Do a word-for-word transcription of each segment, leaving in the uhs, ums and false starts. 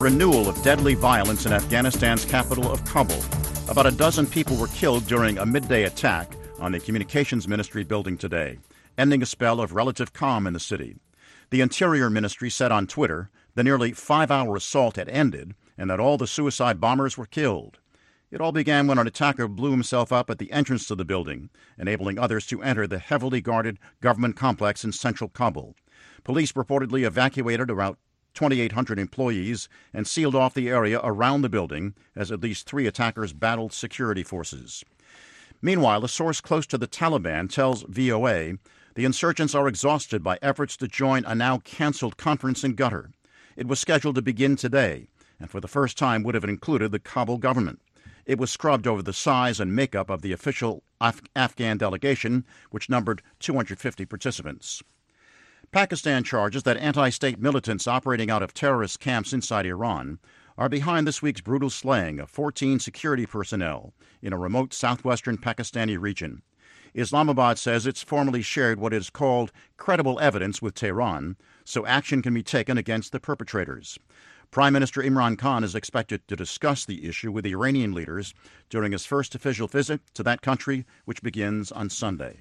Renewal of deadly violence in Afghanistan's capital of Kabul. About a dozen people were killed during a midday attack on the Communications Ministry building today, ending a spell of relative calm in the city. The Interior Ministry said on Twitter the nearly five-hour assault had ended and that all the suicide bombers were killed. It all began when an attacker blew himself up at the entrance to the building, enabling others to enter the heavily guarded government complex in central Kabul. Police reportedly evacuated around twenty-eight hundred employees and sealed off the area around the building as at least three attackers battled security forces. Meanwhile, a source close to the Taliban tells V O A the insurgents are exhausted by efforts to join a now-canceled conference in Qatar. It was scheduled to begin today, and for the first time would have included the Kabul government. It was scrubbed over the size and makeup of the official Af- Afghan delegation, which numbered two hundred fifty participants. Pakistan charges that anti-state militants operating out of terrorist camps inside Iran are behind this week's brutal slaying of fourteen security personnel in a remote southwestern Pakistani region. Islamabad says it's formally shared what is called credible evidence with Tehran, so action can be taken against the perpetrators. Prime Minister Imran Khan is expected to discuss the issue with Iranian leaders during his first official visit to that country, which begins on Sunday.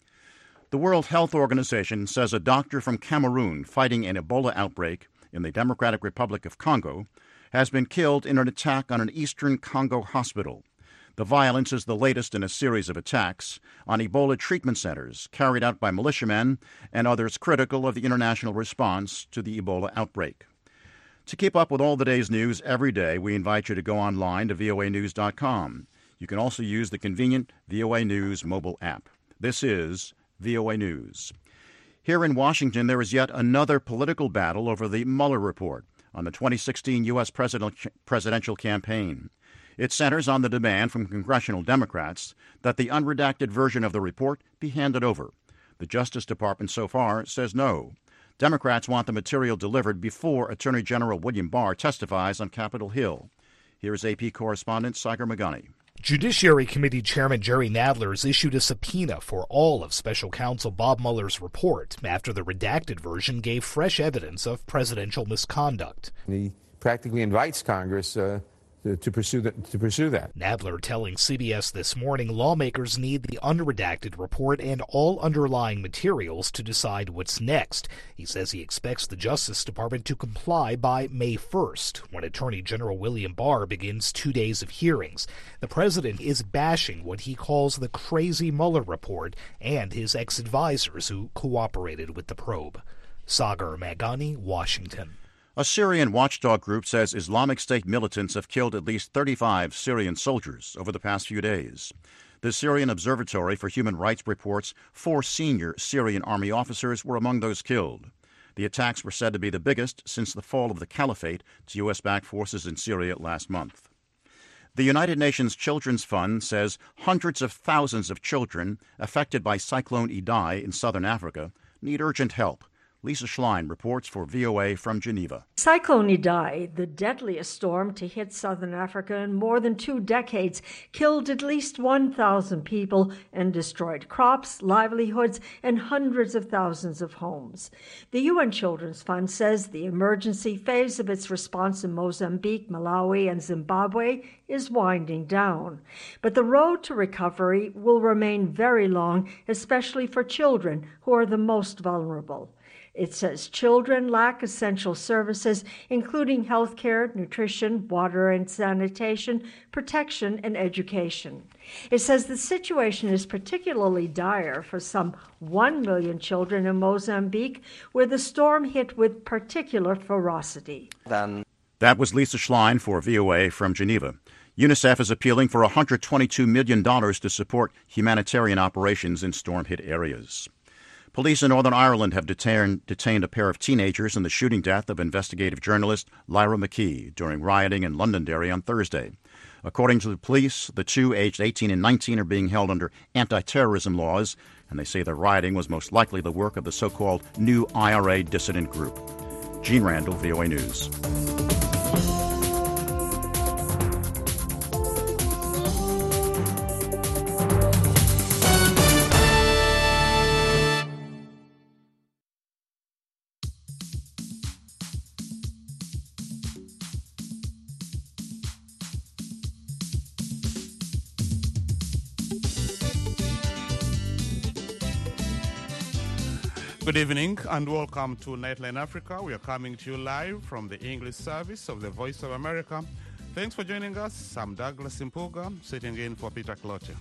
The World Health Organization says a doctor from Cameroon fighting an Ebola outbreak in the Democratic Republic of Congo has been killed in an attack on an eastern Congo hospital. The violence is the latest in a series of attacks on Ebola treatment centers carried out by militiamen and others critical of the international response to the Ebola outbreak. To keep up with all the day's news every day, we invite you to go online to V O A news dot com. You can also use the convenient V O A News mobile app. This is V O A News. Here in Washington, there is yet another political battle over the Mueller report on the twenty sixteen U S president, presidential campaign. It centers on the demand from congressional Democrats that the unredacted version of the report be handed over. The Justice Department so far says no. Democrats want the material delivered before Attorney General William Barr testifies on Capitol Hill. Here's A P correspondent Sagar Magani. Judiciary Committee Chairman Jerry Nadler has issued a subpoena for all of Special Counsel Bob Mueller's report after the redacted version gave fresh evidence of presidential misconduct. He practically invites Congress uh, to, to, pursue the, to pursue that. Nadler telling C B S This Morning lawmakers need the unredacted report and all underlying materials to decide what's next. He says he expects the Justice Department to comply by May first, when Attorney General William Barr begins two days of hearings. The president is bashing what he calls the crazy Mueller report and his ex-advisors who cooperated with the probe. Sagar Magani, Washington. A Syrian watchdog group says Islamic State militants have killed at least thirty-five Syrian soldiers over the past few days. The Syrian Observatory for Human Rights reports four senior Syrian army officers were among those killed. The attacks were said to be the biggest since the fall of the caliphate to U S-backed forces in Syria last month. The United Nations Children's Fund says hundreds of thousands of children affected by Cyclone Idai in southern Africa need urgent help. Lisa Schlein reports for V O A from Geneva. Cyclone Idai, the deadliest storm to hit southern Africa in more than two decades, killed at least one thousand people and destroyed crops, livelihoods, and hundreds of thousands of homes. The U N Children's Fund says the emergency phase of its response in Mozambique, Malawi, and Zimbabwe is winding down. But the road to recovery will remain very long, especially for children who are the most vulnerable. It says children lack essential services, including health care, nutrition, water and sanitation, protection, and education. It says the situation is particularly dire for some one million children in Mozambique, where the storm hit with particular ferocity. Then. That was Lisa Schlein for V O A from Geneva. UNICEF is appealing for one hundred twenty-two million dollars to support humanitarian operations in storm-hit areas. Police in Northern Ireland have detained, detained a pair of teenagers in the shooting death of investigative journalist Lyra McKee during rioting in Londonderry on Thursday. According to the police, the two, aged eighteen and nineteen, are being held under anti-terrorism laws, and they say the rioting was most likely the work of the so-called New I R A dissident group. Gene Randall, V O A News. Good evening and welcome to Nightline Africa. We are coming to you live from the English service of the Voice of America. Thanks for joining us. I'm Douglas Impuga, sitting in for Peter Cloutier.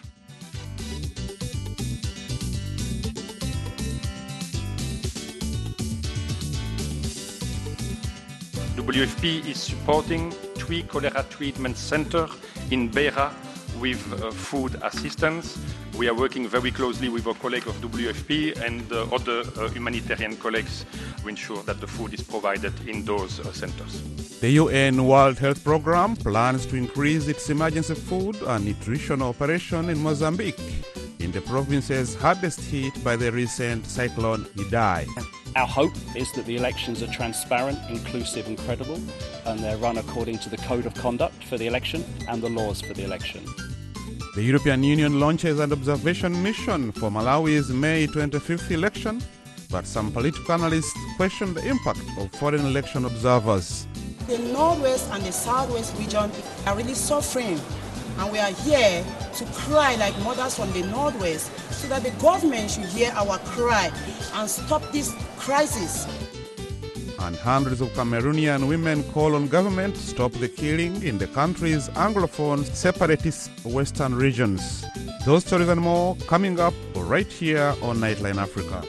W F P is supporting three cholera treatment centers in Beira with uh, food assistance. We are working very closely with our colleagues of W F P and uh, other uh, humanitarian colleagues to ensure that the food is provided in those uh, centers. The U N World Health Programme plans to increase its emergency food and nutrition operation in Mozambique, in the provinces hardest hit by the recent cyclone Idai. Our hope is that the elections are transparent, inclusive and credible, and they're run according to the code of conduct for the election and the laws for the election. The European Union launches an observation mission for Malawi's May twenty-fifth election, but some political analysts question the impact of foreign election observers. The Northwest and the Southwest region are really suffering, and we are here to cry like mothers from the Northwest so that the government should hear our cry and stop this crisis. And hundreds of Cameroonian women call on government to stop the killing in the country's Anglophone separatist western regions. Those stories and more coming up right here on Nightline Africa.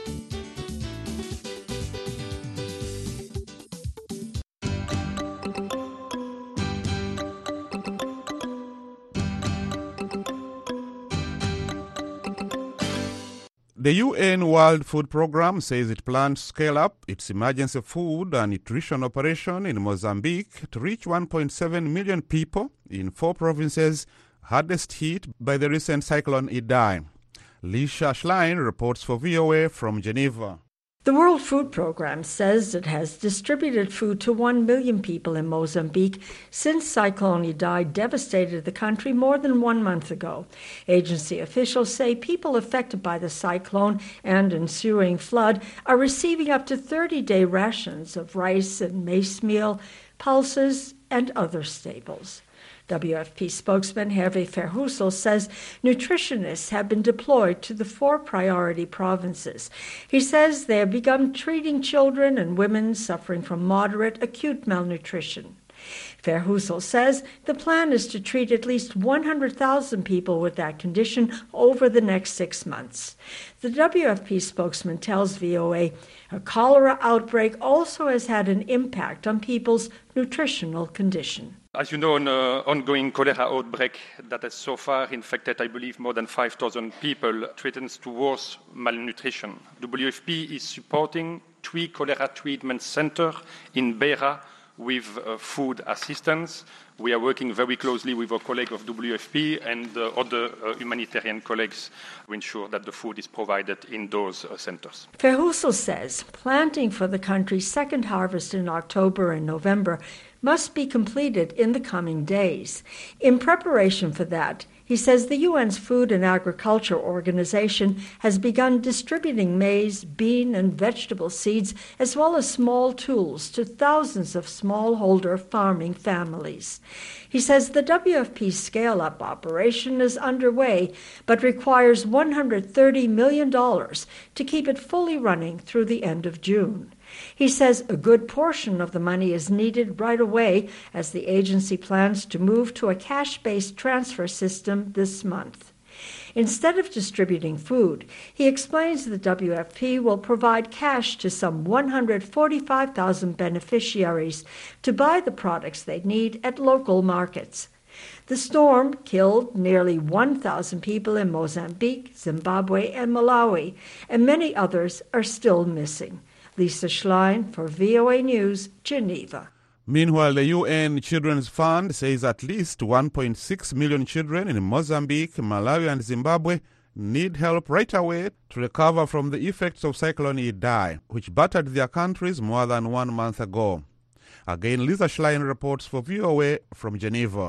The U N World Food Programme says it plans to scale up its emergency food and nutrition operation in Mozambique to reach one point seven million people in four provinces hardest hit by the recent cyclone Idai. Lisa Schlein reports for V O A from Geneva. The World Food Programme says it has distributed food to one million people in Mozambique since Cyclone Idai devastated the country more than one month ago. Agency officials say people affected by the cyclone and ensuing flood are receiving up to thirty-day rations of rice and maize meal, pulses, and other staples. W F P spokesman Hervé Verheussel says nutritionists have been deployed to the four priority provinces. He says they have begun treating children and women suffering from moderate acute malnutrition. Verheussel says the plan is to treat at least one hundred thousand people with that condition over the next six months. The W F P spokesman tells V O A a cholera outbreak also has had an impact on people's nutritional condition. As you know, an uh, ongoing cholera outbreak that has so far infected, I believe, more than five thousand people threatens to worse malnutrition. W F P is supporting three cholera treatment centers in Beira with uh, food assistance. We are working very closely with our colleagues of W F P and uh, other uh, humanitarian colleagues to ensure that the food is provided in those uh, centers. Verheussel says planting for the country's second harvest in October and November must be completed in the coming days. In preparation for that, he says the U N's Food and Agriculture Organization has begun distributing maize, bean, and vegetable seeds, as well as small tools, to thousands of smallholder farming families. He says the W F P scale-up operation is underway, but requires one hundred thirty million dollars to keep it fully running through the end of June. He says a good portion of the money is needed right away as the agency plans to move to a cash-based transfer system this month. Instead of distributing food, he explains the W F P will provide cash to some one hundred forty-five thousand beneficiaries to buy the products they need at local markets. The storm killed nearly one thousand people in Mozambique, Zimbabwe, and Malawi, and many others are still missing. Lisa Schlein for V O A News, Geneva. Meanwhile, the U N Children's Fund says at least one point six million children in Mozambique, Malawi, and Zimbabwe need help right away to recover from the effects of Cyclone Idai, which battered their countries more than one month ago. Again, Lisa Schlein reports for V O A from Geneva.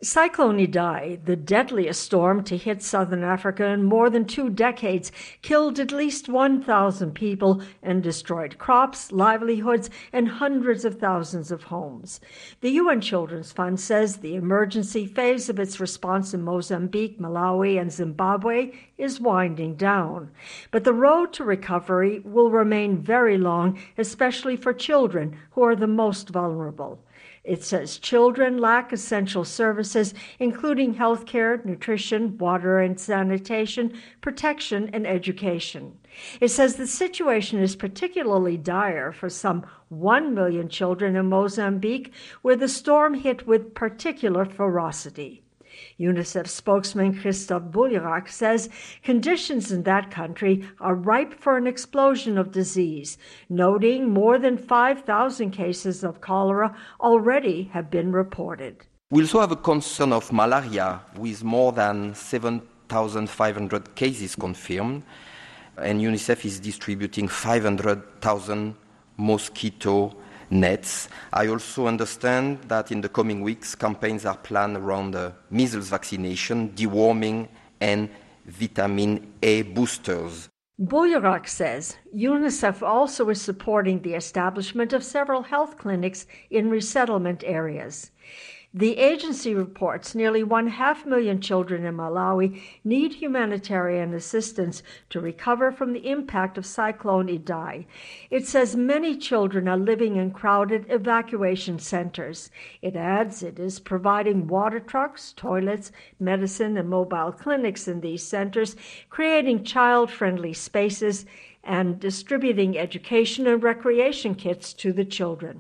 Cyclone Idai, the deadliest storm to hit southern Africa in more than two decades, killed at least one thousand people and destroyed crops, livelihoods, and hundreds of thousands of homes. The U N Children's Fund says the emergency phase of its response in Mozambique, Malawi, and Zimbabwe is winding down. But the road to recovery will remain very long, especially for children who are the most vulnerable. It says children lack essential services, including health care, nutrition, water and sanitation, protection, and education. It says the situation is particularly dire for some one million children in Mozambique, where the storm hit with particular ferocity. UNICEF spokesman Christophe Boulierac says conditions in that country are ripe for an explosion of disease, noting more than five thousand cases of cholera already have been reported. We also have a concern of malaria, with more than seven thousand five hundred cases confirmed, and UNICEF is distributing five hundred thousand mosquito nets. I also understand that in the coming weeks, campaigns are planned around the measles vaccination, deworming, and vitamin A boosters. Boulierac says UNICEF also is supporting the establishment of several health clinics in resettlement areas. The agency reports nearly one half million children in Malawi need humanitarian assistance to recover from the impact of Cyclone Idai. It says many children are living in crowded evacuation centers. It adds it is providing water trucks, toilets, medicine, and mobile clinics in these centers, creating child-friendly spaces, and distributing education and recreation kits to the children.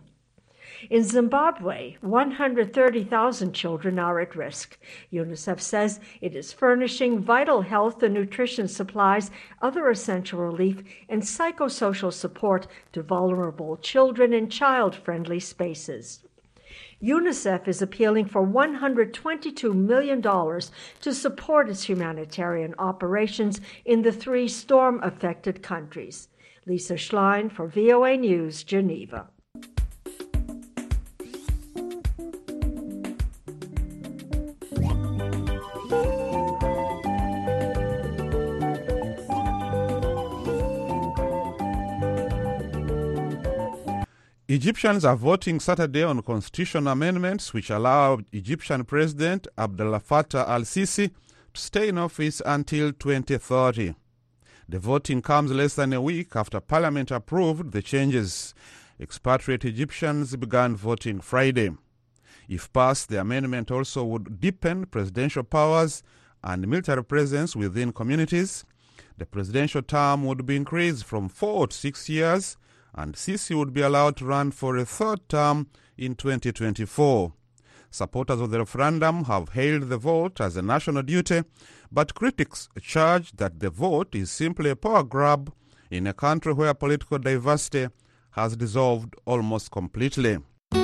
In Zimbabwe, one hundred thirty thousand children are at risk. UNICEF says it is furnishing vital health and nutrition supplies, other essential relief, and psychosocial support to vulnerable children in child-friendly spaces. UNICEF is appealing for one hundred twenty-two million dollars to support its humanitarian operations in the three storm-affected countries. Lisa Schlein for V O A News, Geneva. Egyptians are voting Saturday on constitutional amendments which allow Egyptian President Abdel Fattah al-Sisi to stay in office until twenty thirty. The voting comes less than a week after Parliament approved the changes. Expatriate Egyptians began voting Friday. If passed, the amendment also would deepen presidential powers and military presence within communities. The presidential term would be increased from four to six years, and Sisi would be allowed to run for a third term in twenty twenty-four. Supporters of the referendum have hailed the vote as a national duty, but critics charge that the vote is simply a power grab in a country where political diversity has dissolved almost completely.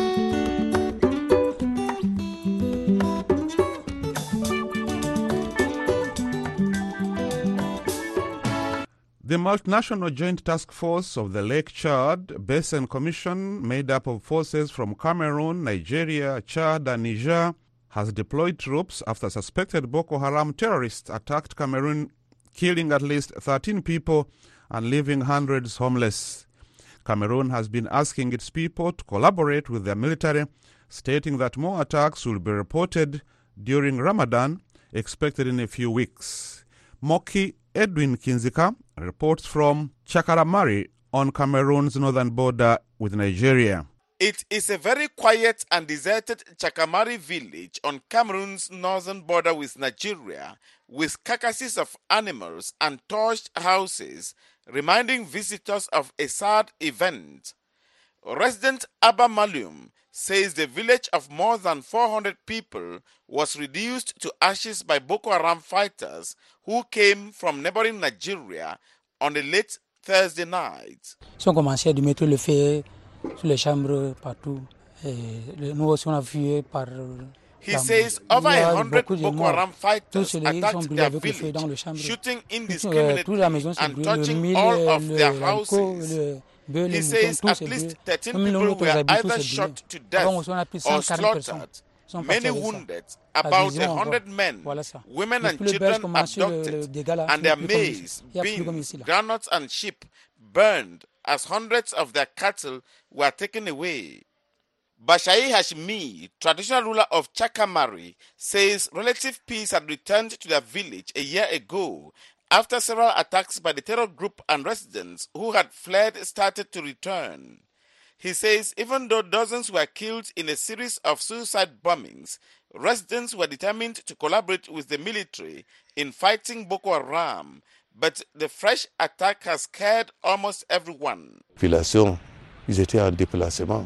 The multinational Joint Task Force of the Lake Chad Basin Commission, made up of forces from Cameroon, Nigeria, Chad, and Niger, has deployed troops after suspected Boko Haram terrorists attacked Cameroon, killing at least thirteen people and leaving hundreds homeless. Cameroon has been asking its people to collaborate with their military, stating that more attacks will be reported during Ramadan, expected in a few weeks. Moki Edwin Kinzika reports from Chakaramari on Cameroon's northern border with Nigeria. It is a very quiet and deserted Chakamari village on Cameroon's northern border with Nigeria, with carcasses of animals and torched houses, reminding visitors of a sad event. Resident Abba Malum says the village of more than four hundred people was reduced to ashes by Boko Haram fighters who came from neighboring Nigeria on a late Thursday night. Ils ont commencé à mettre le feu sur les chambres partout. Nous aussi on a vu par. He says over a hundred Boko Haram fighters attacked their village, shooting indiscriminately and touching all of their houses. He says at least thirteen people were either shot to death or slaughtered many wounded, about a hundred men, women and children abducted, and their maize, beans, groundnuts and sheep burned as hundreds of their cattle were taken away. Bashai Hashimi, traditional ruler of Chakamari, says relative peace had returned to their village a year ago after several attacks by the terror group and residents who had fled started to return. He says even though dozens were killed in a series of suicide bombings, residents were determined to collaborate with the military in fighting Boko Haram, but the fresh attack has scared almost everyone. Population, ils étaient en déplacement.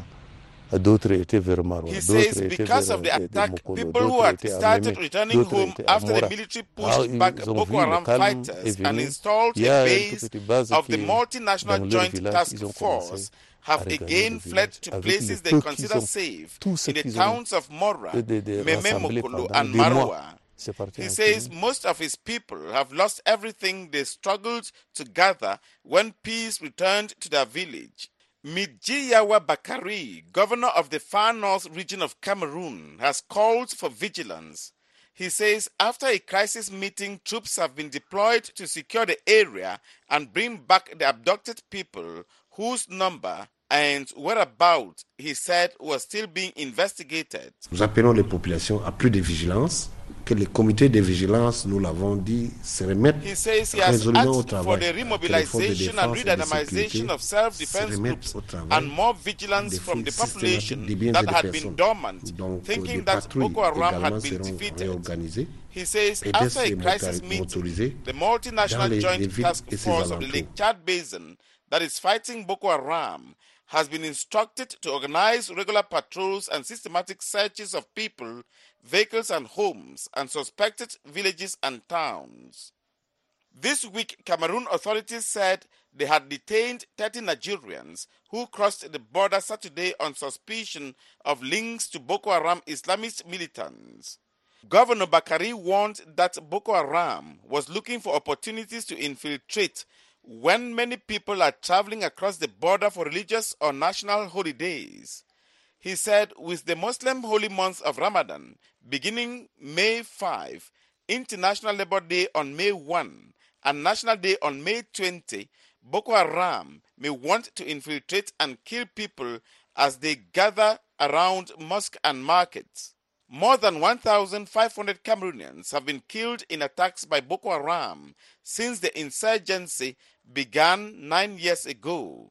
He says because of the attack, people who had started returning home after the military pushed back Boko Haram fighters and installed a base of the multinational joint task force have again fled to places they consider safe in the towns of Mora, Mememokolo and Marwa. He says most of his people have lost everything they struggled to gather when peace returned to their village. Midjiyawa Bakari, governor of the far north region of Cameroon, has called for vigilance. He says after a crisis meeting, troops have been deployed to secure the area and bring back the abducted people whose number and whereabouts, he said, was still being investigated. Nous appelons les populations à plus de vigilance, que les comités de vigilance, nous l'avons dit, se remettent He says he has asked for the remobilization and redynamization of self-defense groups and more vigilance from the population that had been dormant, thinking that Boko Haram had been defeated. He says after a crisis meeting, the multinational joint task force of the Lake Chad Basin that is fighting Boko Haram has been instructed to organize regular patrols and systematic searches of people, vehicles and homes, and suspected villages and towns. This week, Cameroon authorities said they had detained thirty Nigerians who crossed the border Saturday on suspicion of links to Boko Haram Islamist militants. Governor Bakari warned that Boko Haram was looking for opportunities to infiltrate when many people are traveling across the border for religious or national holidays. He said with the Muslim holy month of Ramadan beginning May fifth, International Labour Day on May first, and National Day on May twentieth, Boko Haram may want to infiltrate and kill people as they gather around mosques and markets. More than one thousand five hundred Cameroonians have been killed in attacks by Boko Haram since the insurgency began nine years ago.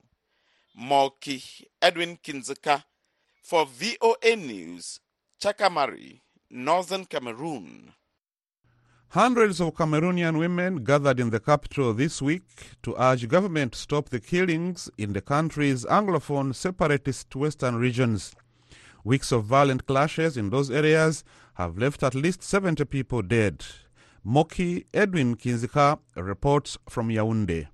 Moki Edwin Kinzeka for V O A News, Chakamari, Northern Cameroon. Hundreds of Cameroonian women gathered in the capital this week to urge government to stop the killings in the country's Anglophone separatist western regions. Weeks of violent clashes in those areas have left at least seventy people dead. Moki Edwin Kinzika reports from Yaoundé.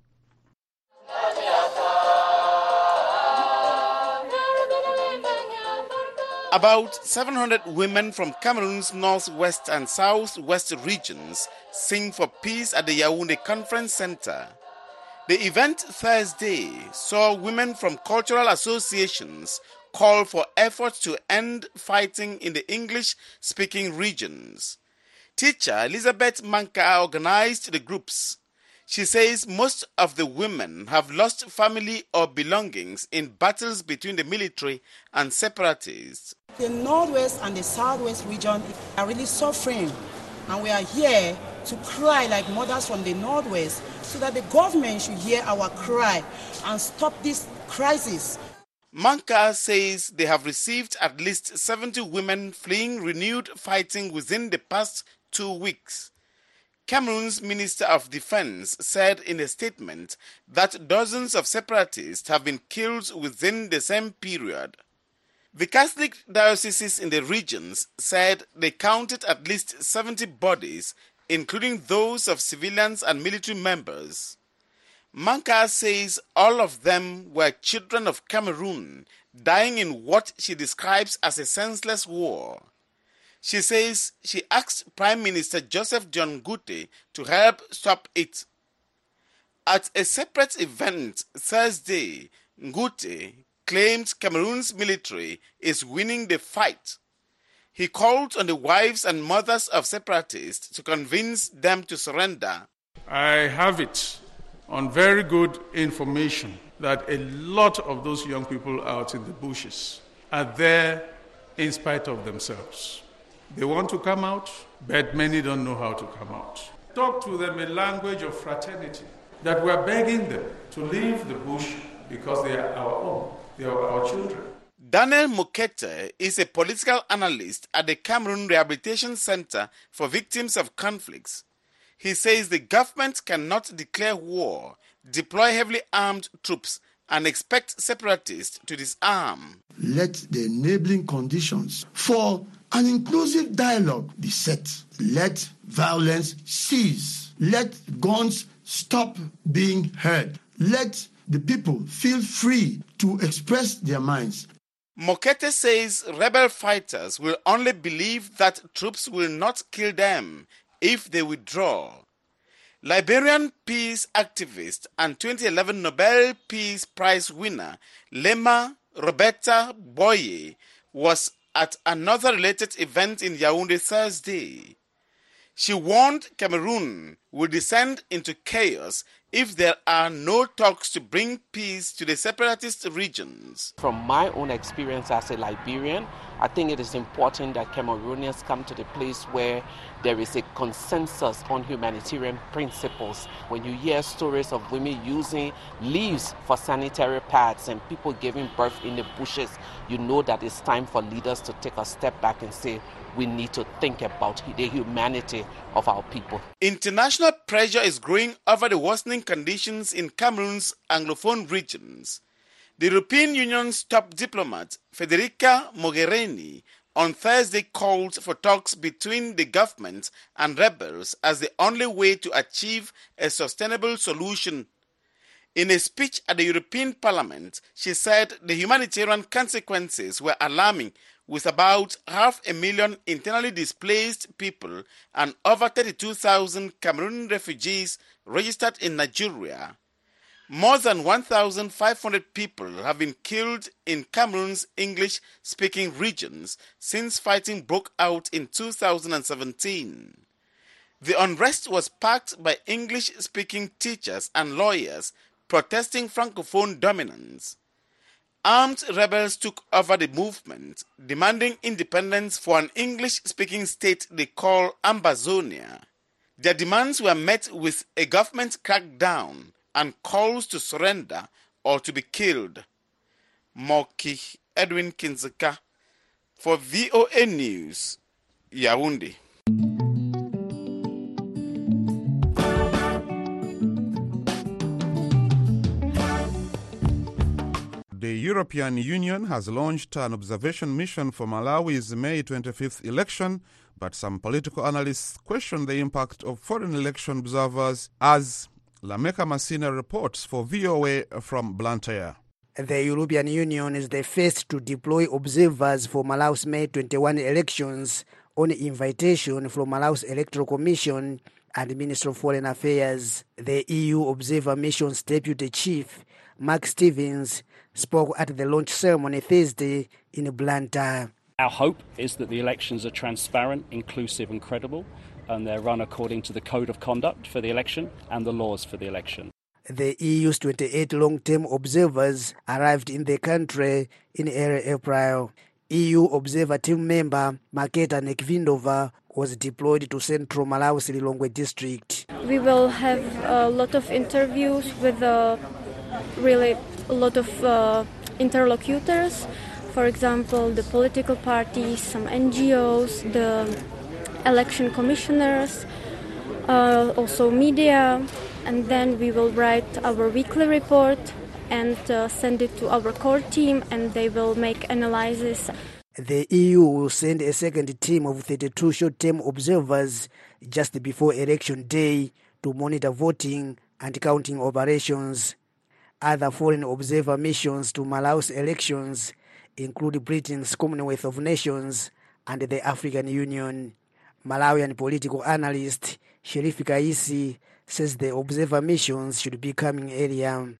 About seven hundred women from Cameroon's northwest and southwest regions sing for peace at the Yaoundé Conference Center. The event Thursday saw women from cultural associations call for efforts to end fighting in the English-speaking regions. Teacher Elizabeth Manka organized the groups. She says most of the women have lost family or belongings in battles between the military and separatists. The northwest and the southwest region are really suffering, and we are here to cry like mothers from the northwest so that the government should hear our cry and stop this crisis. Manka says they have received at least seventy women fleeing renewed fighting within the past two weeks. Cameroon's Minister of Defense said in a statement that dozens of separatists have been killed within the same period. The Catholic dioceses in the regions said they counted at least seventy bodies, including those of civilians and military members. Manka says all of them were children of Cameroon, dying in what she describes as a senseless war. She says she asked Prime Minister Joseph John Ngute to help stop it. At a separate event Thursday, Ngute claimed Cameroon's military is winning the fight. He called on the wives and mothers of separatists to convince them to surrender. I have it on very good information that a lot of those young people out in the bushes are there in spite of themselves. They want to come out, but many don't know how to come out. Talk to them in language of fraternity, that we're begging them to leave the bush because they are our own, they are our children. Daniel Mokete is a political analyst at the Cameroon Rehabilitation Center for Victims of Conflicts. He says the government cannot declare war, deploy heavily armed troops, and expect separatists to disarm. Let the enabling conditions for an inclusive dialogue be set. Let violence cease. Let guns stop being heard. Let the people feel free to express their minds. Mokete says rebel fighters will only believe that troops will not kill them if they withdraw. Liberian peace activist and twenty eleven Nobel Peace Prize winner Lema Roberta Boye was at another related event in Yaoundé Thursday. She warned Cameroon will descend into chaos if there are no talks to bring peace to the separatist regions. From my own experience as a Liberian, I think it is important that Cameroonians come to the place where there is a consensus on humanitarian principles. When you hear stories of women using leaves for sanitary pads and people giving birth in the bushes, you know that it's time for leaders to take a step back and say, we need to think about the humanity of our people. International pressure is growing over the worsening conditions in Cameroon's Anglophone regions. The European Union's top diplomat, Federica Mogherini, on Thursday called for talks between the government and rebels as the only way to achieve a sustainable solution. In a speech at the European Parliament, she said the humanitarian consequences were alarming, with about half a million internally displaced people and over thirty-two thousand Cameroonian refugees registered in Nigeria. More than one thousand five hundred people have been killed in Cameroon's English-speaking regions since fighting broke out in two thousand seventeen. The unrest was sparked by English-speaking teachers and lawyers protesting Francophone dominance. Armed rebels took over the movement, demanding independence for an English-speaking state they call Ambazonia. Their demands were met with a government crackdown and calls to surrender or to be killed. Moki Edwin Kinzeka for V O A News, Yaoundé. The European Union has launched an observation mission for Malawi's May twenty-fifth election, but some political analysts question the impact of foreign election observers, as Lameka Masina reports for V O A from Blantyre. The European Union is the first to deploy observers for Malawi's May twenty-first elections on invitation from Malawi's Electoral Commission and Ministry of Foreign Affairs. The E U Observer Mission's Deputy Chief, Mark Stevens, spoke at the launch ceremony Thursday in Blantyre. Our hope is that the elections are transparent, inclusive and credible, and they're run according to the code of conduct for the election and the laws for the election. The E U's twenty-eight long-term observers arrived in the country in early April. E U observer team member Maketa Nekvindova was deployed to central Malawi's Lilongwe district. We will have a lot of interviews with uh, really a lot of uh, interlocutors. For example, the political parties, some N G Os, the election commissioners, uh, also media, and then we will write our weekly report and uh, send it to our core team, and they will make analysis. The E U will send a second team of thirty-two short-term observers just before election day to monitor voting and counting operations. Other foreign observer missions to Malawi's elections include Britain's Commonwealth of Nations and the African Union. Malawian political analyst Sherif Kaisi says the observer missions should be coming earlier.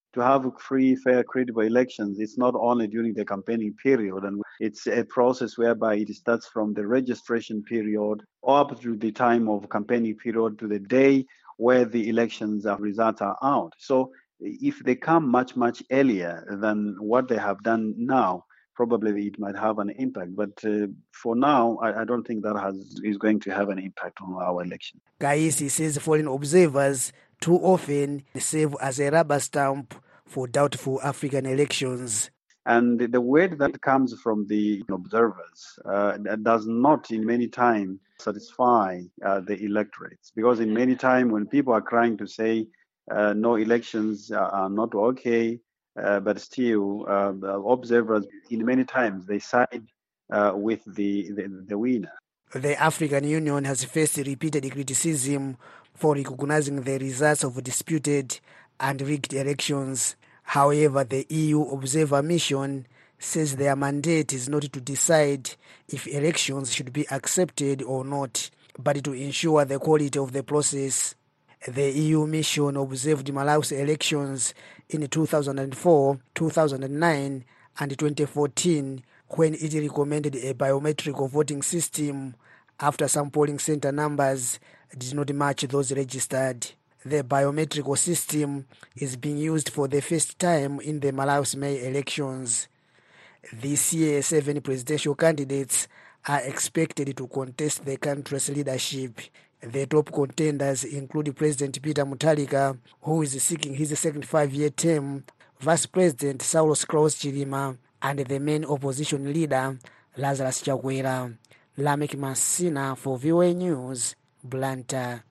To have free, fair, credible elections, it's not only during the campaigning period, and it's a process whereby it starts from the registration period up to the time of campaigning period to the day where the elections results are out. So if they come much, much earlier than what they have done now, probably it might have an impact. But uh, for now, I, I don't think that has is going to have an impact on our election. Gaisi says foreign observers too often serve as a rubber stamp for doubtful African elections. And the word that comes from the observers uh, does not in many times satisfy uh, the electorates. Because in many times when people are trying to say uh, no elections are, are not okay, uh, but still uh, the observers in many times they side uh, with the, the, the winner. The African Union has faced repeated criticism for recognizing the results of disputed and rigged elections. However, the E U Observer Mission says their mandate is not to decide if elections should be accepted or not, but to ensure the quality of the process. The E U mission observed Malawi's elections in two thousand four, two thousand nine, and twenty fourteen, when it recommended a biometric voting system after some polling center numbers did not match those registered. The biometric system is being used for the first time in the Malawi's May elections. This year, seven presidential candidates are expected to contest the country's leadership. The top contenders include President Peter Mutharika, who is seeking his second five-year term, Vice President Saulos Klaus Chilima, and the main opposition leader, Lazarus Chakwera. Lamek Masina for V O A News, Blantyre.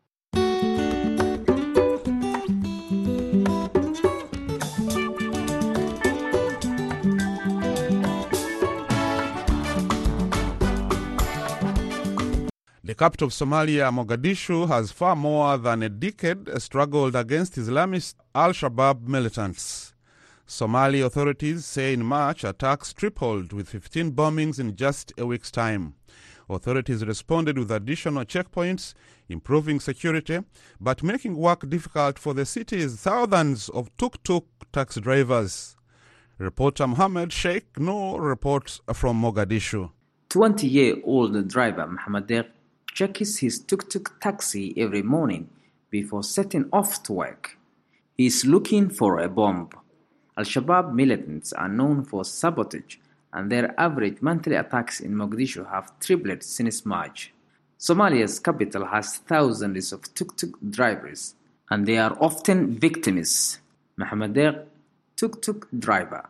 The capital of Somalia, Mogadishu, has far more than a decade struggled against Islamist Al-Shabaab militants. Somali authorities say in March attacks tripled with fifteen bombings in just a week's time. Authorities responded with additional checkpoints, improving security, but making work difficult for the city's thousands of tuk-tuk taxi drivers. Reporter Mohammed Sheikh Noor reports from Mogadishu. twenty-year-old driver Mohammed Deq checks his tuk-tuk taxi every morning before setting off to work. He is looking for a bomb. Al-Shabaab militants are known for sabotage, and their average monthly attacks in Mogadishu have tripled since March. Somalia's capital has thousands of tuk-tuk drivers, and they are often victims. Mohammed Deq, tuk-tuk driver.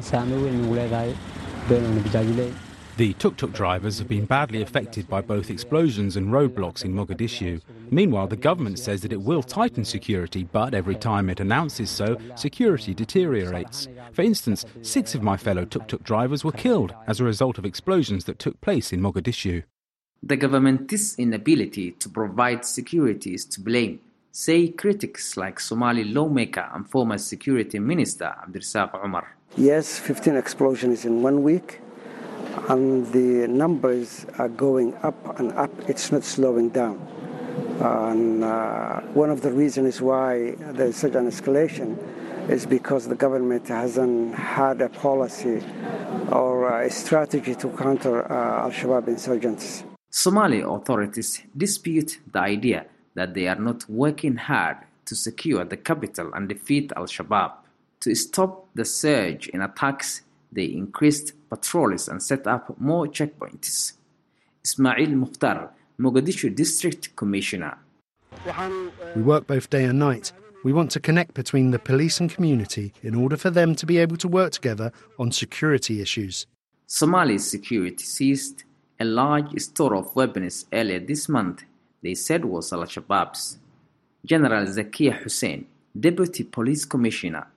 The tuk-tuk drivers have been badly affected by both explosions and roadblocks in Mogadishu. Meanwhile, the government says that it will tighten security, but every time it announces so, security deteriorates. For instance, six of my fellow tuk-tuk drivers were killed as a result of explosions that took place in Mogadishu. The government's inability to provide security is to blame, say critics like Somali lawmaker and former security minister Abdirassaq Omar. Yes, fifteen explosions in one week. And the numbers are going up and up. It's not slowing down. And uh, one of the reasons why there's such an escalation is because the government hasn't had a policy or a strategy to counter uh, Al-Shabaab insurgents. Somali authorities dispute the idea that they are not working hard to secure the capital and defeat Al-Shabaab. To stop the surge in attacks, they increased patrols and set up more checkpoints. Ismail Mukhtar, Mogadishu District Commissioner. We work both day and night. We want to connect between the police and community in order for them to be able to work together on security issues. Somali's security seized a large store of weapons earlier this month, they said was Al-Shabaab's. General Zakiya Hussein, Deputy Police Commissioner.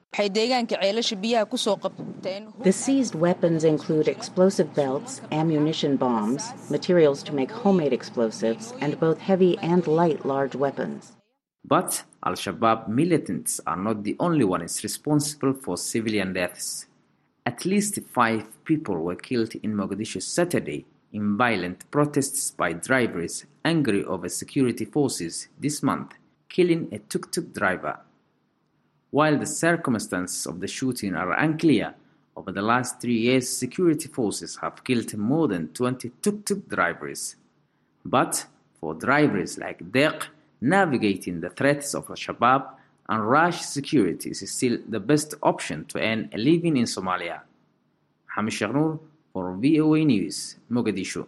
The seized weapons include explosive belts, ammunition bombs, materials to make homemade explosives, and both heavy and light large weapons. But Al-Shabaab militants are not the only ones responsible for civilian deaths. At least five people were killed in Mogadishu Saturday in violent protests by drivers angry over security forces this month, killing a tuk-tuk driver. While the circumstances of the shooting are unclear, over the last three years, security forces have killed more than twenty tuk-tuk drivers. But for drivers like Deq, navigating the threats of Al-Shabaab and rash security is still the best option to earn a living in Somalia. Hamish Shaghnour for V O A News, Mogadishu.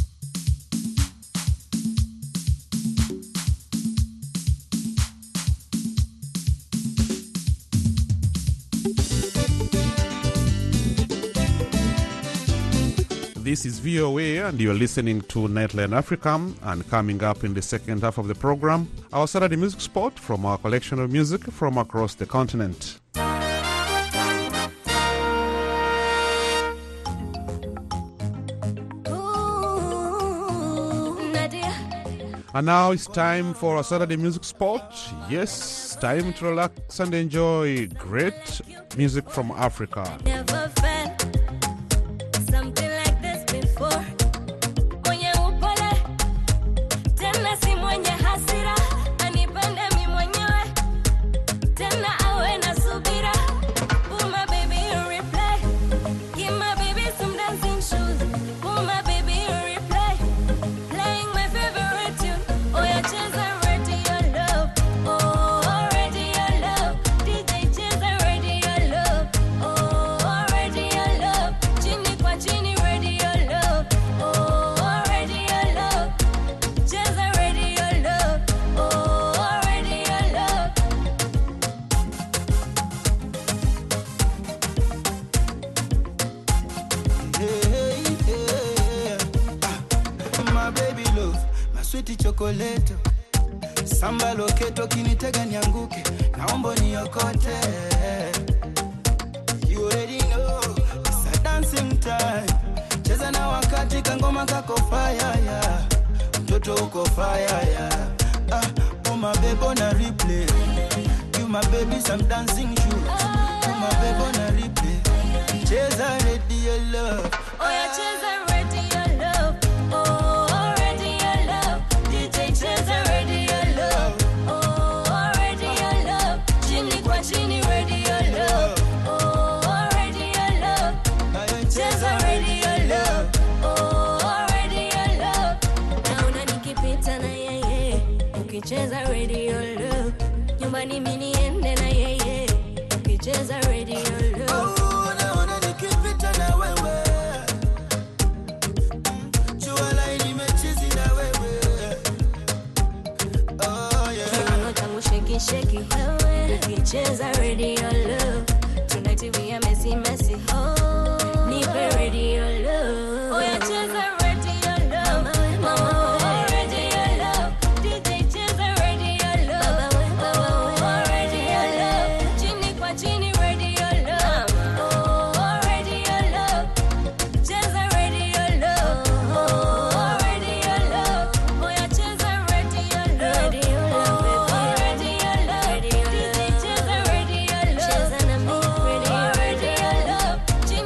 This is V O A and you're listening to Nightline Africa, and coming up in the second half of the program, our Saturday music spot from our collection of music from across the continent. And now it's time for our Saturday music spot. Yes, time to relax and enjoy great music from Africa. Never felt something like this before. Mwenye upole, tena si mwenye hasira. Anipende mi mwenyewe, tena awe na subira. Put my baby in replay. Give my baby some dancing shoes. Put my baby in replay. Playing my favorite tune. Oh, yeah, cheza radio love. Oh, radio love. D J cheza radio love. Oh, radio love. Chini kwa chini radio love. Oh, radio love. Cheza radio love. Oh, radio love. Hey, hey, ah, my baby love, my sweet chocolate. Samba loketo kinitega nianguke, naomba niokote. You already know, it's a dancing time. Cheza na wakati kangoma kako fire, yeah. Mtoto uko fire, yeah. Ah, oh my baby on a replay. You my baby some dancing shoes. You my baby on a replay. Cheza radio love. Oh, yeah, cheza radio love. Oh, radio love. D J cheza radio love. Oh, radio love. Chini kwa chini radio love. Oh, radio love. Cheza radio love. Oh, radio love. Naona nikipita na yeye, ukicheza radio love. Nyumbani mimi niende na yeye, ukicheza radio love. Oh, naona nikipita na wewe. Jua laini mechizi na wewe. Oh yeah. Kiuno changu sheki sheki wewe, ukicheza radio love. Tonight we are messy messy. Oh, nipe radio love. Oh, yeah, cheza radio love. Mama, oh, radio love. D J cheza radio love. Oh, radio love. Chini kwa chini radio love. Oh, radio love. Cheza radio love. Oh, radio love. Oh, yeah, cheza radio love. Oh, radio love. D J cheza radio love. Cheza na mi radio love.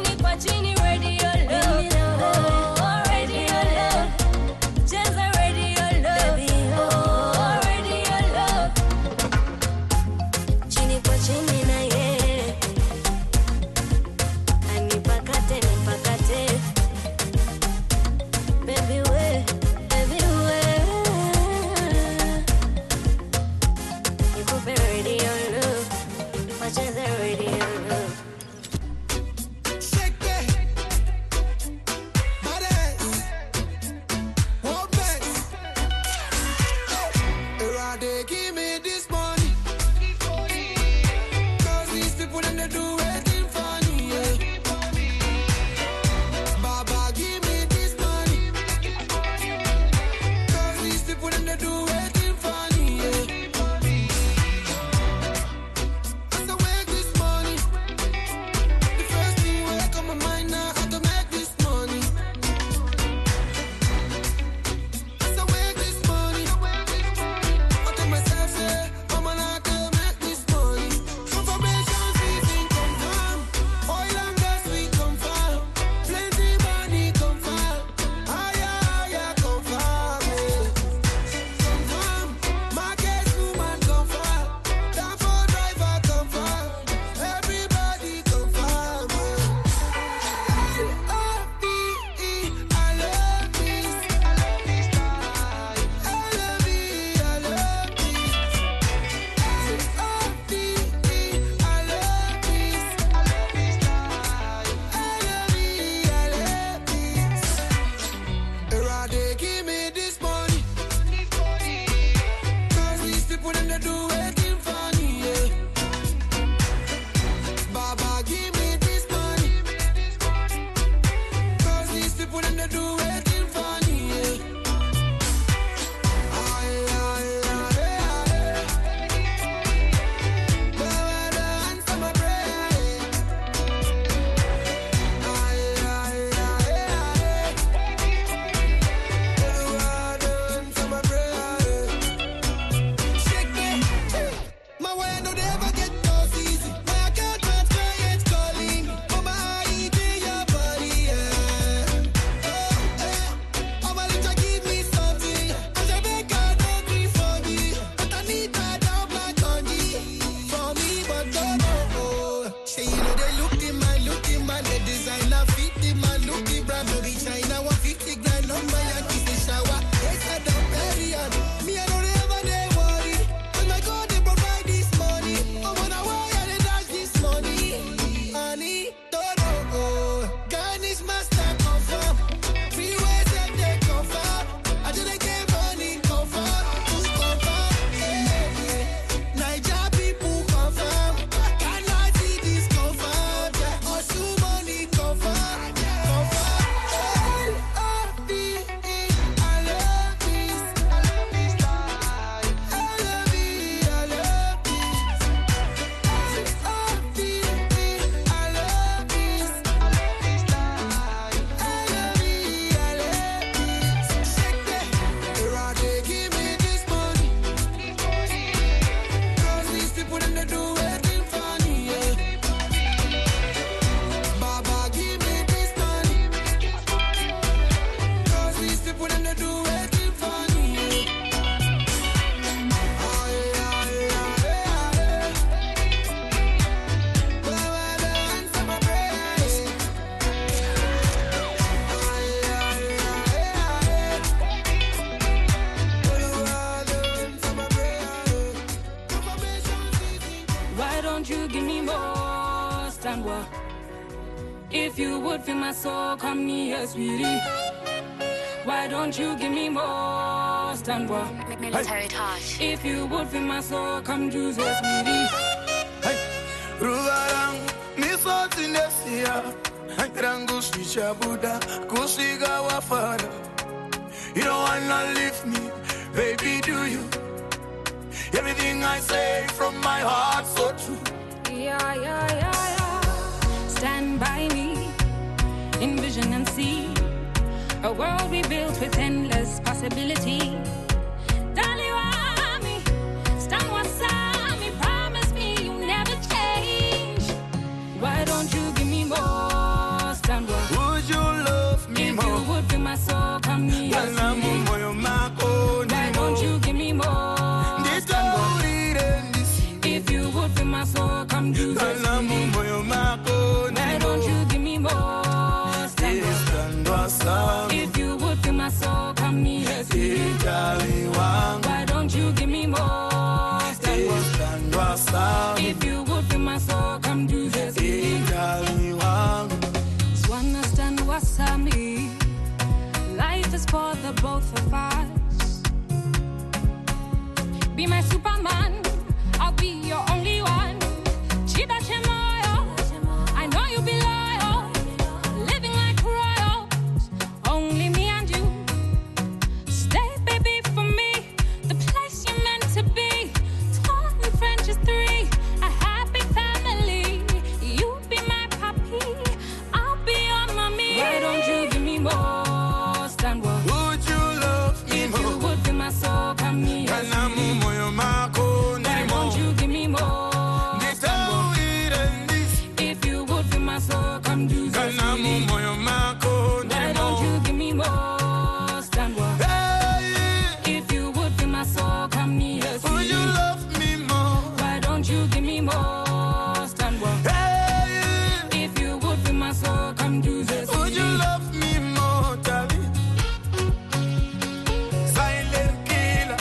stand what? If you would feel my soul, come near, sweetie. Why don't you give me more, stand what? Military touch. If you would feel my soul, come juice it, sweetie. Hey, Rugarang, miso tinesia, rangu shisha Buddha, kusiga wafara. You don't wanna leave me, baby, do you? Everything I say from my heart, so true. Yeah, yeah, yeah, yeah. Stand by me, envision and see a world we built with endless possibility. Daliwami, stand wasami, promise me you'll never change. Why don't you give me more, stand what? Would you love me if more? If you would feel my soul, come near. Why don't you give me more? If you would feel my soul, come do this. Why don't you give me more? Stand up. If you would feel my soul, come near. Why don't you give me more? Stand up. If you would feel my soul, come do this. Wanna stand wasami. Life is for the both of us. Be my Superman. I'll be your only one. Chiba Chemoyo, I know you'll be loyal. Living like royals, only me and you. Stay, baby, for me. The place you're meant to be. Tall and French is three. A happy family. You be my puppy. I'll be your mommy. Why don't you give me more? Stand what? Would you love me if more? If you would feel my soul, come here. Why don't you give me more? If you would feel my soul, come do this. Why don't you give me more? Stand what? If you would feel my soul, come near. Would you love me more? Why don't you give me more? Stand what? If you would feel my soul, come do this. Would you love me more, darling? Silent killer,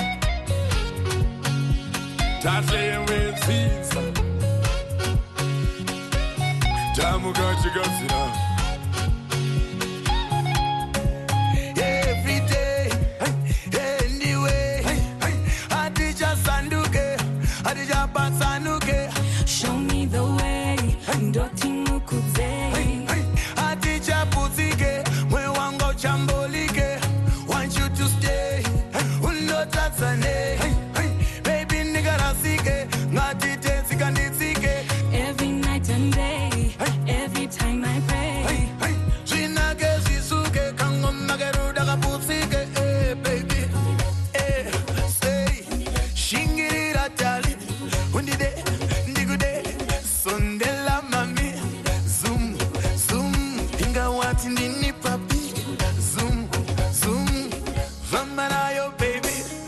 touching with Caesar. Jamu got you got it up. Every day, anyway, Adija Sanduke, Adija Batsanuke. Show me the way, Ndoti Mukudze. Adija Putike, Mwewango Chambolike. Want you to stay, Undo Tatsane. Baby nigga rasike, ngati tensi kanditsike. Every night and day, every time I pray. Shinake Shisuke, Kangoma Geruda Kaputsike, eh, baby. Eh, say, Shingiri Ratali, Undide, Ndigude, Sondela Mami, Zoom, Zoom, Inga Watindini Papi, Zoom, Zoom, Vamanayo, baby.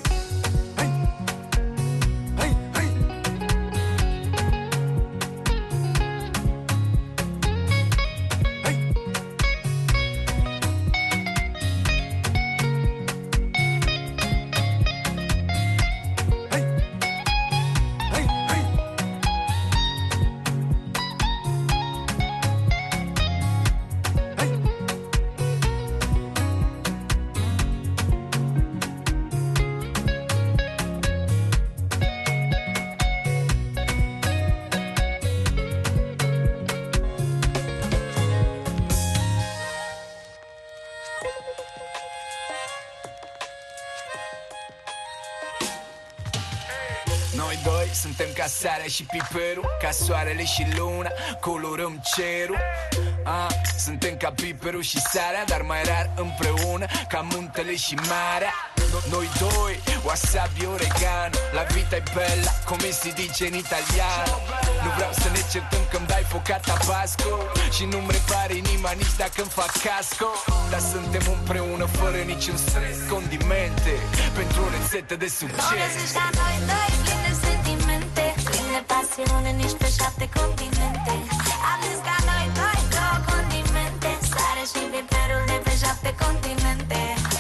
Noi doi suntem ca sarea și piperul, ca soarele și luna, colorăm cerul. Ah, suntem ca piperul și sarea, dar mai rar împreună, ca muntele și marea. Noi doi, wasabi oregano, la vita e bella, come si dice in italiano. Nu vreau să ne certăm că-mi dai foca tabasco și nu-mi repare inima nici dacă-mi fac casco. Dar suntem împreună fără niciun stres, condimente pentru o rețetă de succes. Ca noi doi, plin de sentimente, plin de pasiune, nici pe șapte continente. Am zis ca noi doi, două condimente, sare și piperul de pe șapte continente.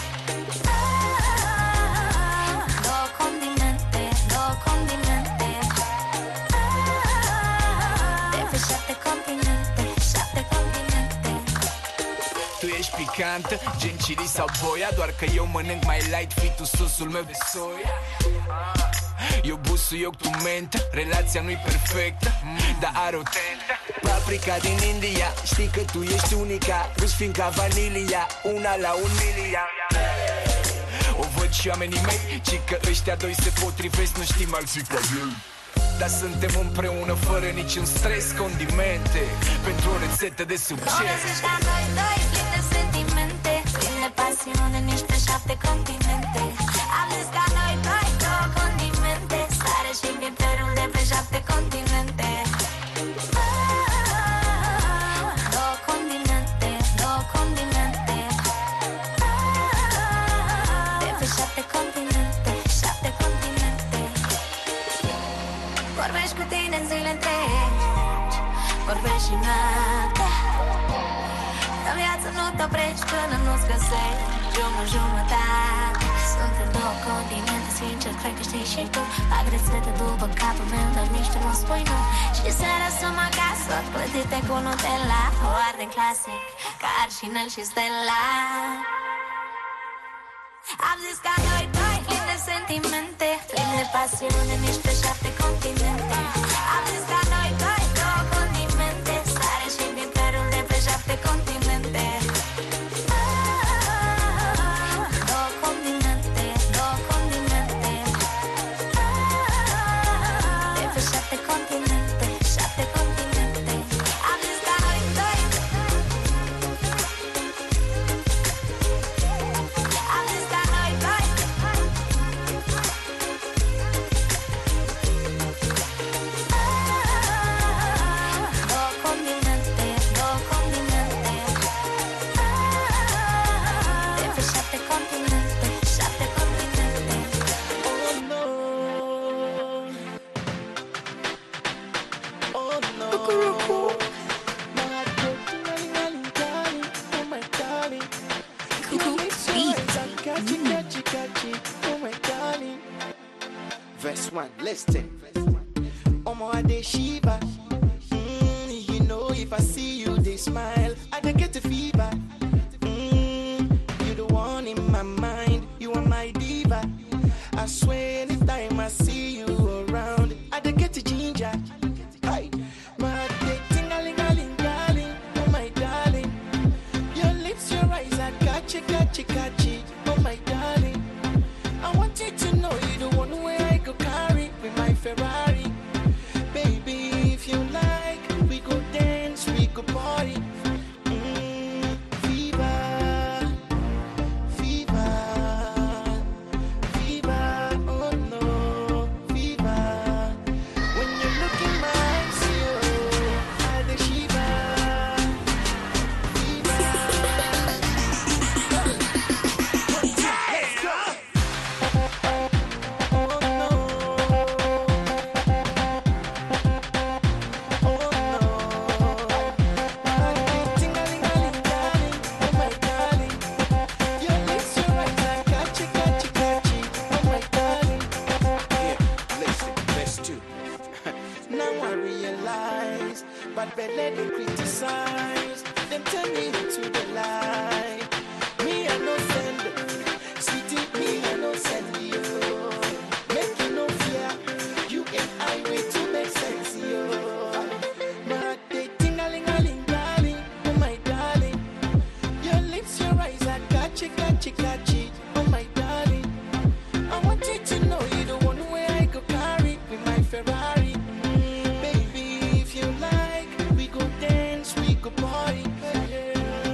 Două condimente, două condimente, de pe șapte continente. picantă, gen chili sau boia. Doar că eu mănânc mai light, fii tu sosul meu de soia. Eu busul, eu tu mentă, relația nu-i perfectă, dar are o tentă. Paprika din India, știi că tu ești unica. Rus fiind ca vanilia, una la un milion. O văd și oamenii mei, ci că ăștia doi se potrivesc, nu știm alții ca ei. Dar suntem împreună fără niciun stres, condimente pentru o rețetă de succes. O găsești ca noi doi, plin de sentimente, plin de pasiune, nici pe șapte continente. Am zis ca noi doi, două condimente, sare și piperul de pe șapte continente. Două continente, două continente, de pe șapte continente, șapte continente. Vorbești cu tine în zile întregi, vorbești și noaptea. În viață nu te oprești până nu-ți găsești drumul jumătate. Suntem două continente, sincer, cred că știi și tu. Fac rețete după capul meu, dar nici tu nu spui nu. Și seara stăm acasă, plătite cu Nutella, o arde clasic, ca Arșinel și Stella. Am zis ca noi doi, plin de sentimente, plin de pasiune, nici pe șapte continente. Am zis ca noi doi, două condimente, sare și piperul de pe șapte continente. Două continente, două continente, de pe șapte continente, șapte continente. Am zis ca noi doi. Am zis ca noi doi. Două continente, două continente, de pe șapte continente, șapte continente. Oh no, oh no. My heart broken, darling, darling, oh my darling. Your lips, your eyes, I got you, got you, got you, oh my darling. Verse one, listen. Omo ade shiva. Mm, you know if I see you, they smile. I dey get a fever. Mm, you the one in my mind. You are my diva. I swear anytime I see you around, I dey get a ginger. Hey, my heart dey ting-a-ling-a-ling, darling, oh my darling. Your lips, your eyes, I got you, got you, got you, oh my darling. I want you to know you the one where I go carry with my Ferrari. Baby, if you like, we go dance, we go party. Mm, fever, fever, fever, oh no, fever. When you look in my eyes, oh, I the shiver, fever. Let's go. Oh no, oh no. Ting-a-ling-a-ling, darling, oh my darling. Your lips, your eyes, I got you, got you, got you, oh my darling. Yeah, listen, let's do. Now I realize, but better they criticize. Them turn me into the light. Me I no send, sweetie, me I no send you. Make you no fear, you and I way to make sense, yo. But they ting-a-ling-a-ling, darling, oh my darling. Your lips, your eyes, I got you, got you, got you, oh my darling. I want you to know you the one where I go carry with my Ferrari. Baby, if you like, we go dance, we go party.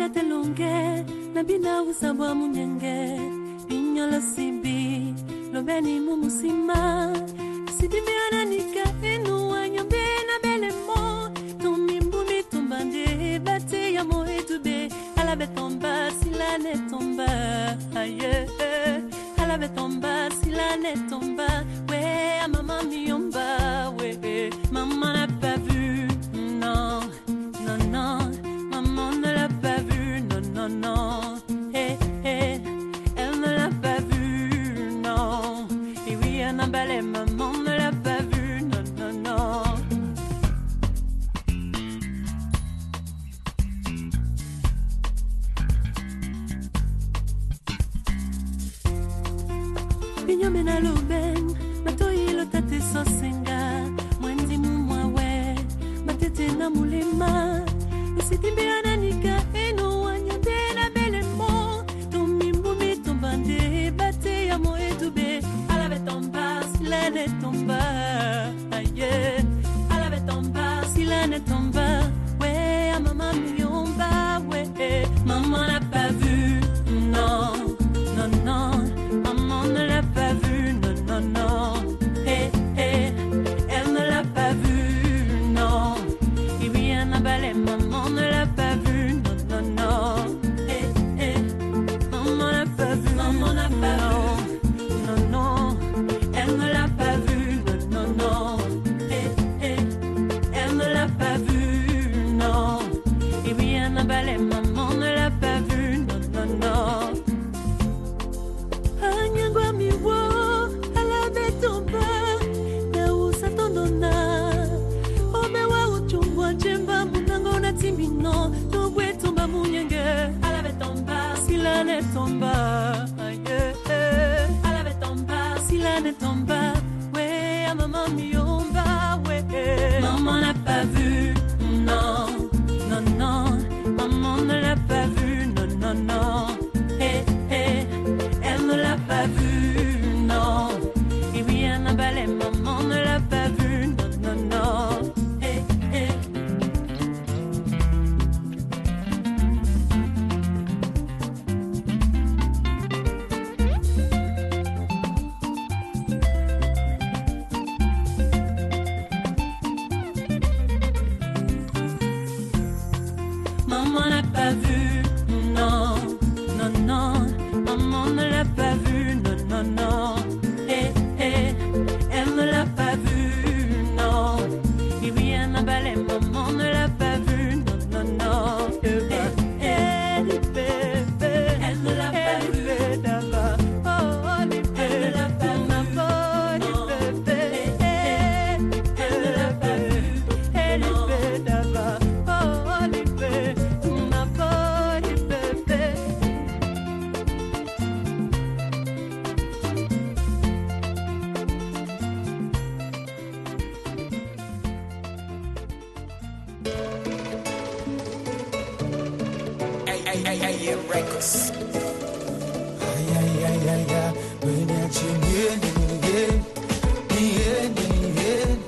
bete longe na bina usabwa munyenge binyola simbi lobeni mumusima sidimi ananika enu anyombe na belemo tumimbu tumbande bate ya mo etube ala betomba sila ne tomba aye ala betomba sila ne tomba we mama miomba we maman n'a pas vu non non non maman ne l'a pas vu non non non eh eh elle ne l'a pas vu non et oui elle a balé maman ne l'a pas vu non non non. Binyamena loben matoi lo tate sosenga mwendi mumwawe matete na mulema usitimbe ananika eno wanyande na belemo tumimbu mitombande bate ya moetube ala betomba sila ne tomba aye ala betomba sila ne tomba we mama miomba we maman n'a pas vu non non non maman ne l'a pas vu non non non eh eh elle ne l'a pas vu non et oui elle a balé maman ne l'a pas vu non non non eh eh maman n'a pas vu maman n'a pas vu non non elle ne l'a pas vu non non non eh eh elle ne l'a pas vu non et oui elle a balé maman ne l'a pas vu non non non. Anyangwa miwo ala betomba na usatondona omewa uchungwa chemba munango na timino no betomba munyenge ala betomba sila ne tomba aye ala betomba sila ne tomba we mama miomba we maman n'a pas vu non non non maman ne l'a pas vu non non non eh eh elle ne l'a pas vu, non. Et oui, elle a balé, maman ne l'a pas vu, non, non, non. Eh, eh. Maman n'a pas vu, non, non, non. Maman ne l'a pas vu, non, non, non. Eh, eh, elle ne l'a pas vu, non. Et oui, elle a balé, maman ne l'a pas vu, non, non, non. Eh, eh, les bébés, elle ne l'a pas vu d'abord. Oh, les bébés, elle ne l'a pas vu, non. Les bébés, elle ne l'a pas vu, et les bébés d'abord. Oh, les bébés, ma bonne, les bébés. Ay, ay, ay, ay, yeah, records. Ay, ay, ay, ay, ay, when I chin in, in, in, in, in.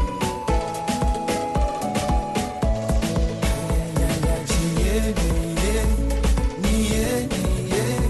Ay, ay, ay, chin in, in, in, in.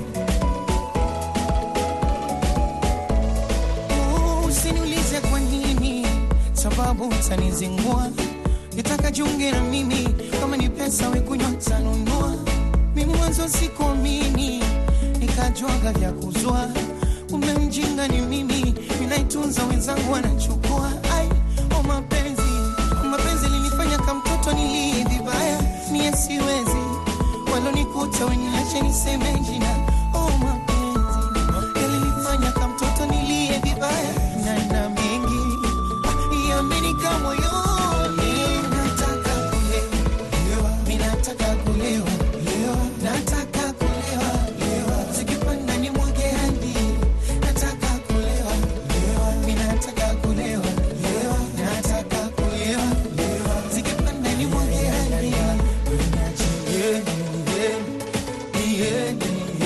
Usiniulize kwa nini, sababu utanizingua. Nitaka jiunge na mimi, kama ni pesa we kunywa tanunua. Mimi mwanzo sikuamini, nikajuaga vya kuzua. Umemjinga ni mimi, ninaitunza wenzangu wanachukua. Ai, o mapenzi, mapenzi linifanya kama mtoto nilie vibaya. Mie siwezi, walonikuta weniache niseme jina. O mapenzi, yalinifanya kama mtoto nilie vibaya. Na na mengi, yamenika moyoni. Nataka kulewa, mimi nataka kulewa. Nataka kulewa, lewa. Zikipanda ni mwage hadi. Nataka kulewa, lewa. Mimi nataka kulewa, lewa. Nataka kulewa, lewa. Zikipanda ni mwage hadi. Yeah, yeah, yeah, yeah.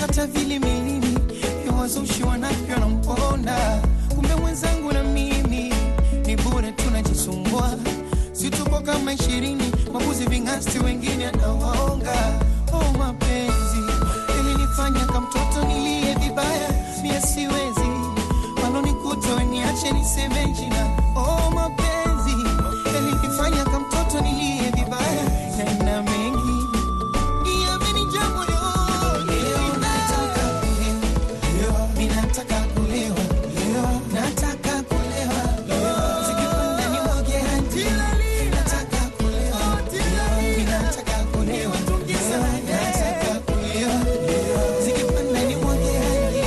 hata vile milini ya wazushi wanavyo na mponda. Kumbe mwenzangu na mimi ni bure tunajisumbua, si tuko kama ishirini mabuzi vingasti wengine anawaonga. Oh mapenzi ilinifanya kama mtoto nilie vibaya, mie siwezi walonikuta niache niseme jina. Oh mapenzi ilinifanya kama mtoto nilie vibaya, na ina mengi yamenijaa moyo. Leo nataka kulewa, mimi nataka kulewa, leo nataka kulewa, leo zikipanda ni mwage hadi nataka kulewa, mimi nataka kulewa, nataka kulewa, leo zikipanda ni mwage hadi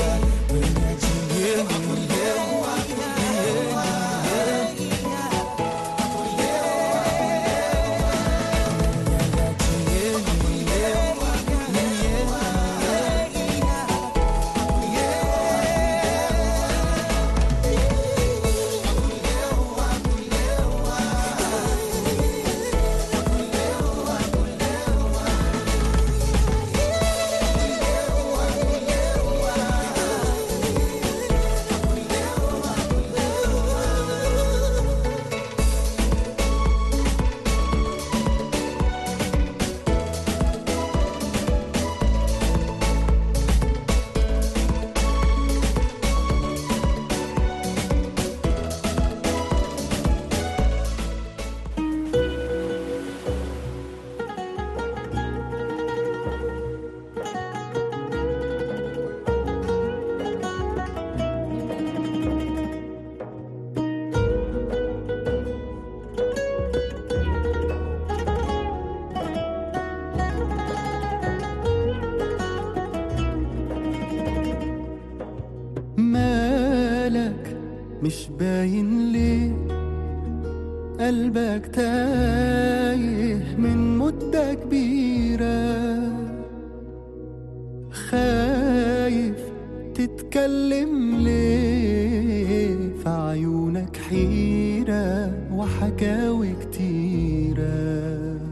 مالك مش باين ليه، قلبك تايه من مدة كبيرة، خايف تتكلم ليه، في عيونك حيرة وحكاوي كتيرة،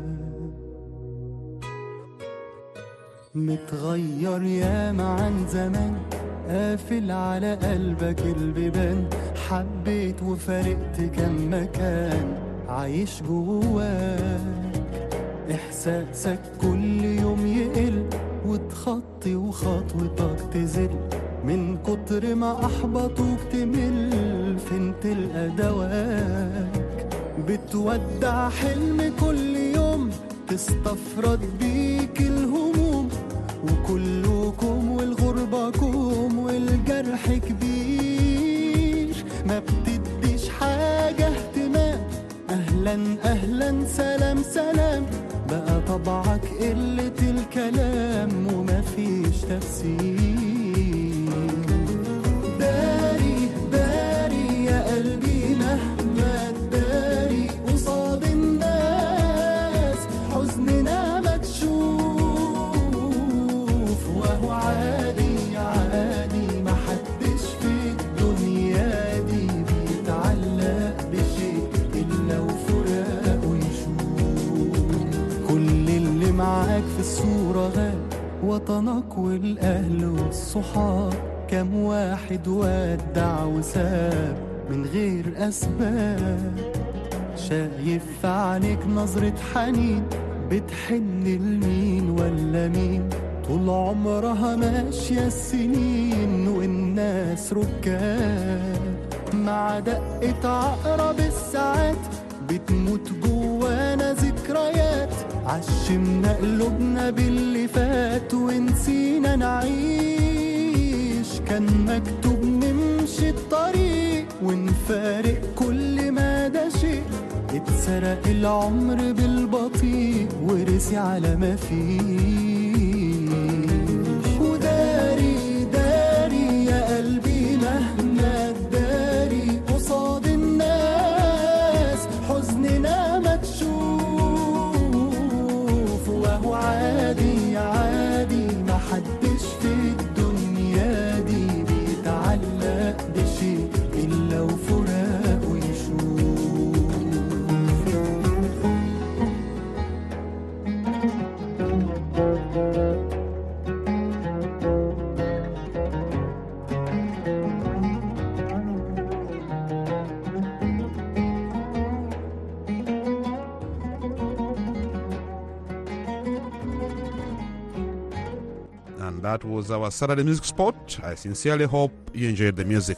متغير ياما عن زمان، قافل على قلبك البيبان، حبيت وفارقت كم مكان، عايش جواك إحساسك كل يوم يقل، وتخطي وخطوتك تزل، من كتر ما أحبطوك تمل، فين تلقى دواك، بتودع حلم كل يوم، تستفرد بيك الهموم، وكلكم والغربة كوم، والجرح كبير، ما بتديش حاجة اهتمام، أهلا أهلا سلام سلام، بقى طبعك قلة الكلام، ومفيش تفسير، داري داري يا قلبي مهما تداري، قصاد الناس حزننا مكشوف، وهو عادي عادي، محدش في الدنيا دي بيتعلق بشيء إلا وفراق ويشوف، كل اللي معاك في الصورة غاب، وطنك والأهل والصحاب، كم واحد ودع وساب من غير أسباب، شايف في عينيك نظرة حنين، بتحن لمين ولا مين، طول عمرها ماشية السنين، والناس ركاب، مع دقة عقرب الساعات، بتموت جوانا ذكريات، عشمنا قلوبنا باللي فات، ونسينا نعيش، كان مكتوب نمشي الطريق، ونفارق كل ما ده شيء، اتسرق العمر بالبطيء، ورسي على ما فيه، وداري داري يا قلبي مهما تداري، قصاد الناس حزننا مكشوف، وهو عادي عادي، محدش في الدنيا دي بيتعلق بشيء إلا وفراق ويشوف. And that was our Saturday Music Spot. I sincerely hope you enjoyed the music.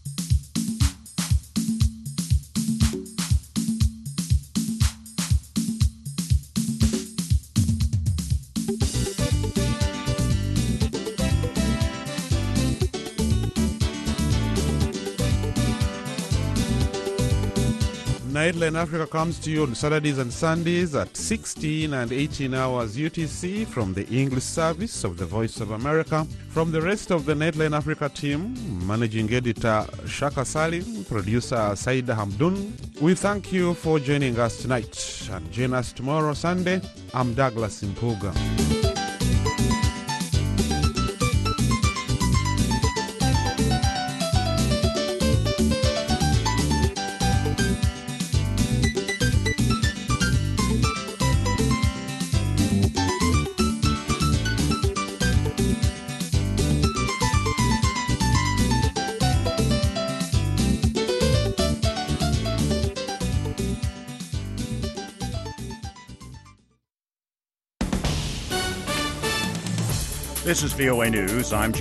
Nightline Africa comes to you on Saturdays and Sundays at sixteen and eighteen hours U T C from the English service of the Voice of America. From the rest of the Nightline Africa team, managing editor Shaka Salim, producer Saida Hamdun, we thank you for joining us tonight. And join us tomorrow Sunday. I'm Douglas Impuga. This is V O A News. I'm